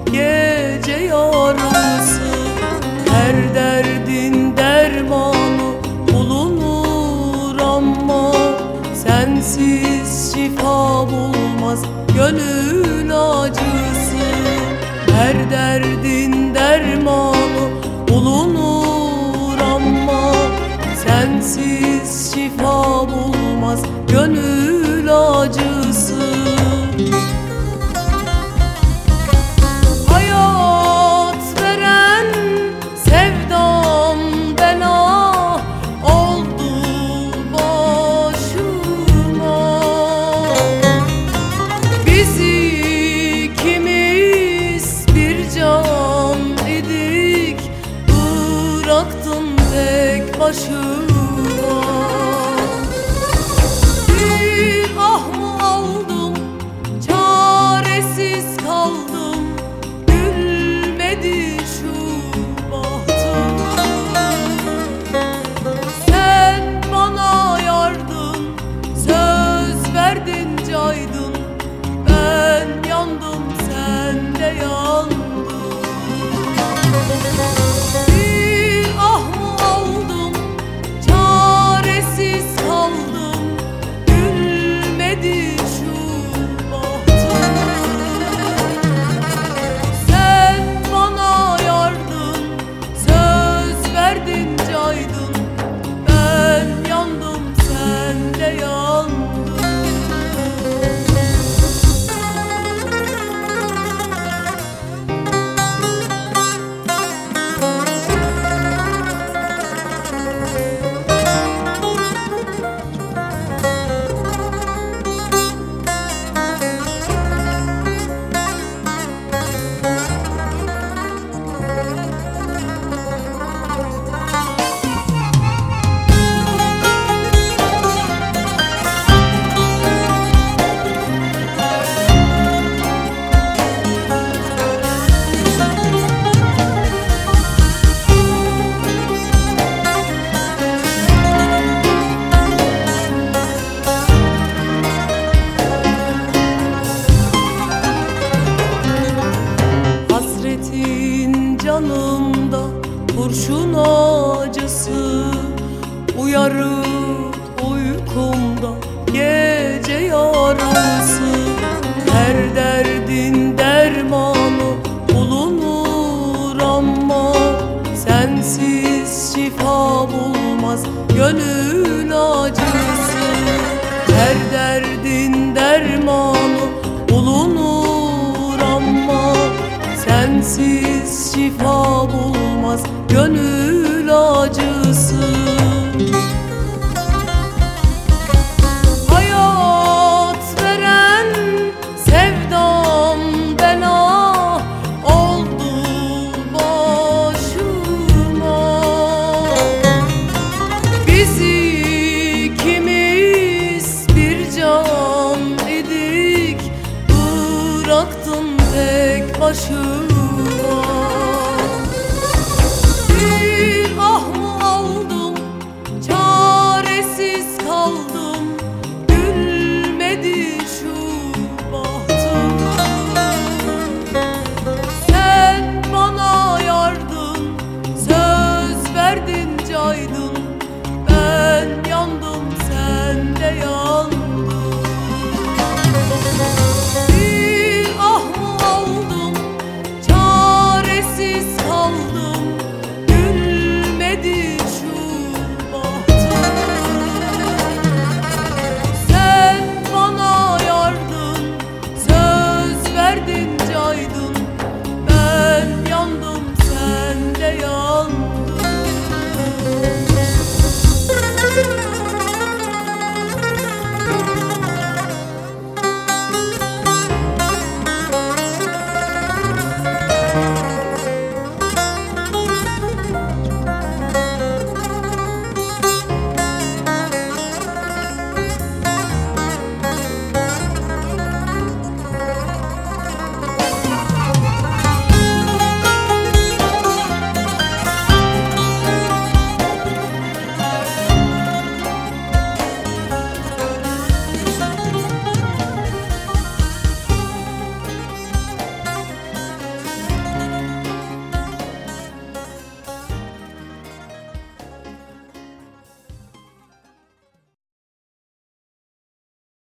gece yarısı. Her derdin dermanı bulunur ama sensiz şifa bulmaz gönül acısı. Her derdin dermanı bulunur ama sensiz şifa bulmaz gönül acısı. Hayat veren sevdam bela oldu başıma. Biz ikimiz bir can idik, bıraktın tek başıma. Bir ah mı aldım, çaresiz kaldım, gülmedi şu bahtım. Sen bana yardın, söz verdin caydın, ben yandım sen de yandın. Bir ah mı aldım, çaresiz kaldım, gülmedi şu bahtım. Sen bana yardın, söz verdin caydın, ben yandım sen de yandın. Hasretin canımda kurşun acısı, uyarır uykumda gece yarısı. Her derdin dermanı bulunur ama sensiz şifa bulmaz gönül acısı. Her derdin dermanı bulunur ama sensiz şifa bulmaz gönül acısı. Hayat veren sevdam bela oldu başıma. Biz ikimiz bir can idik, bıraktın tek başıma.